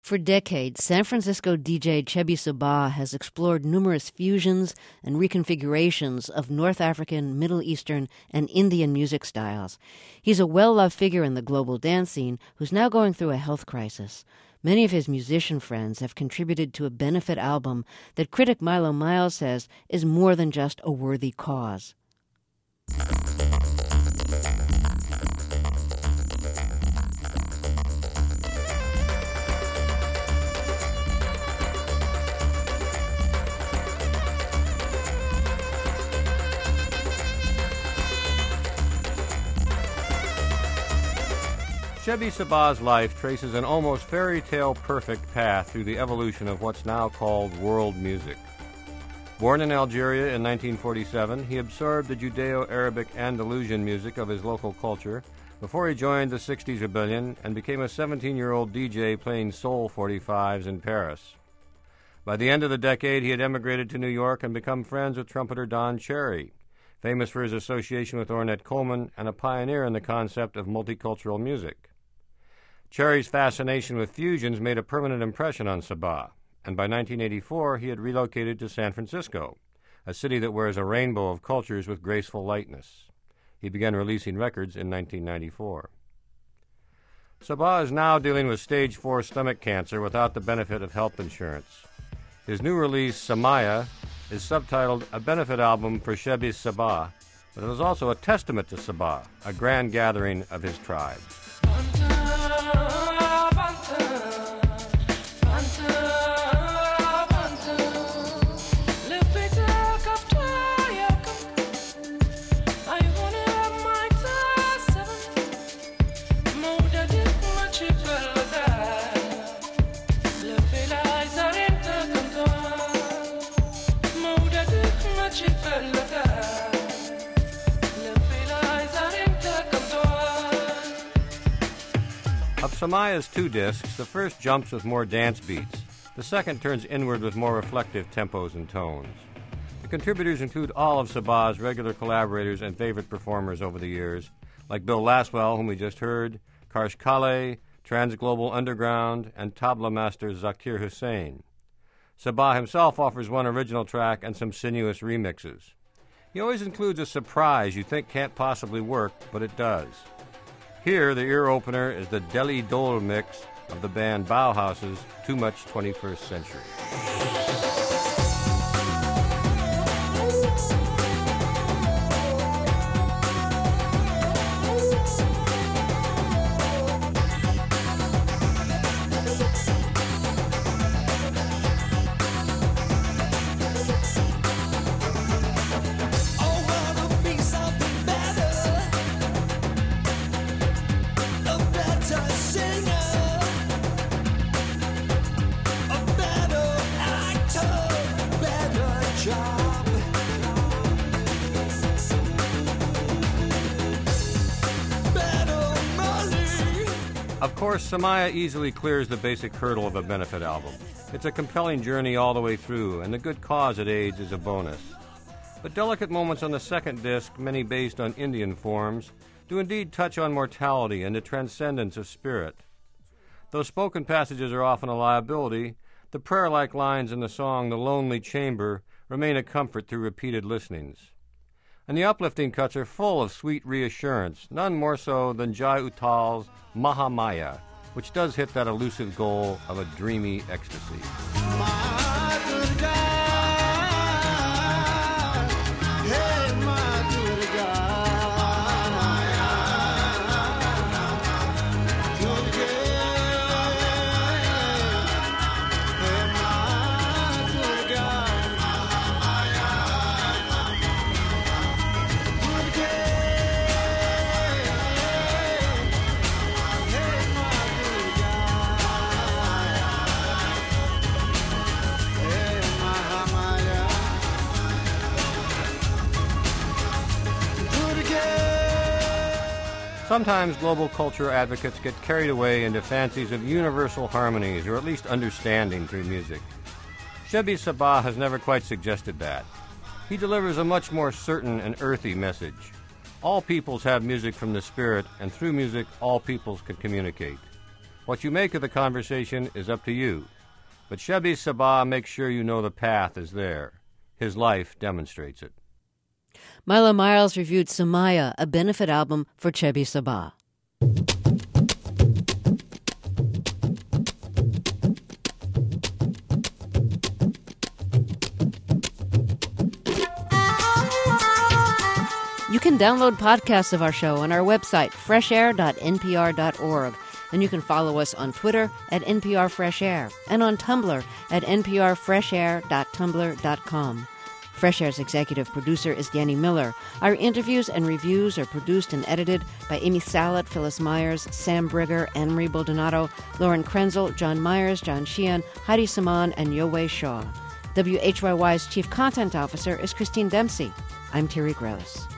For decades, San Francisco DJ Chebby Sabah has explored numerous fusions and reconfigurations of North African, Middle Eastern, and Indian music styles. He's a well-loved figure in the global dance scene who's now going through a health crisis. Many of his musician friends have contributed to a benefit album that critic Milo Miles says is more than just a worthy cause. Chebby Sabah's life traces an almost fairy tale perfect path through the evolution of what's now called world music. Born in Algeria in 1947, he absorbed the Judeo-Arabic Andalusian music of his local culture before he joined the 60s rebellion and became a 17-year-old DJ playing soul 45s in Paris. By the end of the decade, he had emigrated to New York and become friends with trumpeter Don Cherry, famous for his association with Ornette Coleman and a pioneer in the concept of multicultural music. Cherry's fascination with fusions made a permanent impression on Sabah, and by 1984 he had relocated to San Francisco, a city that wears a rainbow of cultures with graceful lightness. He began releasing records in 1994. Sabah is now dealing with stage 4 stomach cancer without the benefit of health insurance. His new release, Samaya, is subtitled A Benefit Album for Chebby Sabah, but it is also a testament to Sabah, a grand gathering of his tribe. Of Samaya's 2 discs, the first jumps with more dance beats. The second turns inward with more reflective tempos and tones. The contributors include all of Sabah's regular collaborators and favorite performers over the years, like Bill Laswell, whom we just heard, Karsh Kale, Trans-Global Underground, and tabla master Zakir Hussain. Sabah himself offers one original track and some sinuous remixes. He always includes a surprise you think can't possibly work, but it does. Here, the ear opener is the Deli Dole mix of the band Bauhaus's Too Much 21st Century. Of course, Samaya easily clears the basic hurdle of a benefit album. It's a compelling journey all the way through, and the good cause it aids is a bonus. But delicate moments on the second disc, many based on Indian forms, do indeed touch on mortality and the transcendence of spirit. Though spoken passages are often a liability, the prayer-like lines in the song The Lonely Chamber remain a comfort through repeated listenings. And the uplifting cuts are full of sweet reassurance, none more so than Jai Uttal's Mahamaya, which does hit that elusive goal of a dreamy ecstasy. Sometimes global culture advocates get carried away into fancies of universal harmonies or at least understanding through music. Chebby Sabah has never quite suggested that. He delivers a much more certain and earthy message. All peoples have music from the spirit, and through music, all peoples can communicate. What you make of the conversation is up to you. But Chebby Sabah makes sure you know the path is there. His life demonstrates it. Milo Miles reviewed Sumaya, a benefit album for Chebby Sabah. You can download podcasts of our show on our website, freshair.npr.org. And you can follow us on Twitter at NPR Fresh Air and on Tumblr at nprfreshair.tumblr.com. Fresh Air's executive producer is Danny Miller. Our interviews and reviews are produced and edited by Amy Salat, Phyllis Myers, Sam Brigger, Anne-Marie Baldonado, Lauren Krenzel, John Myers, John Sheehan, Heidi Saman, and Yowei Shaw. WHYY's chief content officer is Christine Dempsey. I'm Terry Gross.